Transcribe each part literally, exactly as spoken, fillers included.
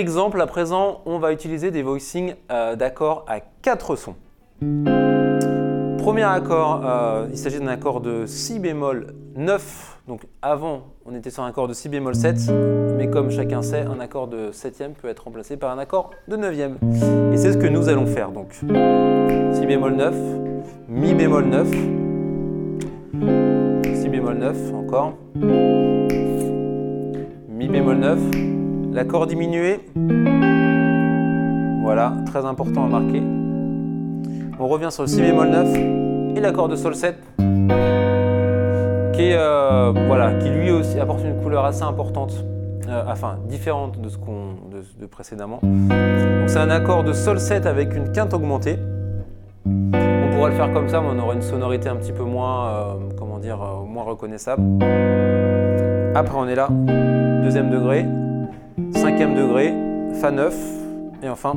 exemple, à présent, on va utiliser des voicings euh, d'accords à quatre sons. Premier accord, euh, il s'agit d'un accord de si bémol neuf. Donc avant, on était sur un accord de si bémol sept, mais comme chacun sait, un accord de septième peut être remplacé par un accord de neuvième. Et c'est ce que nous allons faire. Donc si bémol neuf, mi bémol neuf, si bémol neuf encore, mi bémol neuf, l'accord diminué, voilà, très important à marquer. On revient sur le si bémol neuf et l'accord de sol sept qui, est, euh, voilà, qui lui aussi apporte une couleur assez importante, euh, enfin différente de ce qu'on de, de précédemment. Donc c'est un accord de sol sept avec une quinte augmentée. On pourra le faire comme ça, mais on aura une sonorité un petit peu moins, euh, comment dire, euh, moins reconnaissable. Après on est là, deuxième degré, cinquième degré, fa neuf et enfin.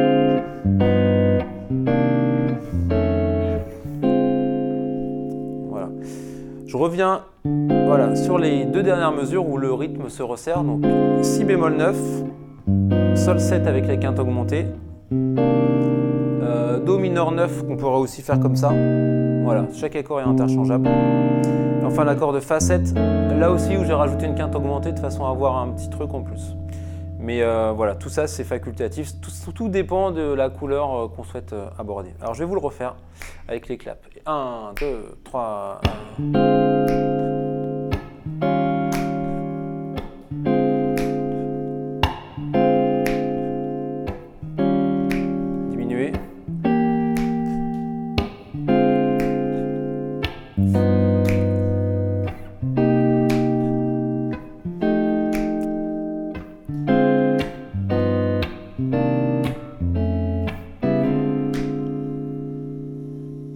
Je reviens voilà, sur les deux dernières mesures où le rythme se resserre. Donc si bémol neuf, sol sept avec les quintes augmentées, euh, do mineur neuf qu'on pourrait aussi faire comme ça. Voilà, chaque accord est interchangeable. Et enfin l'accord de fa sept, là aussi où j'ai rajouté une quinte augmentée de façon à avoir un petit truc en plus. Mais euh, voilà, tout ça c'est facultatif, tout, tout dépend de la couleur euh, qu'on souhaite euh, aborder. Alors je vais vous le refaire avec les claps. un, deux, trois, un.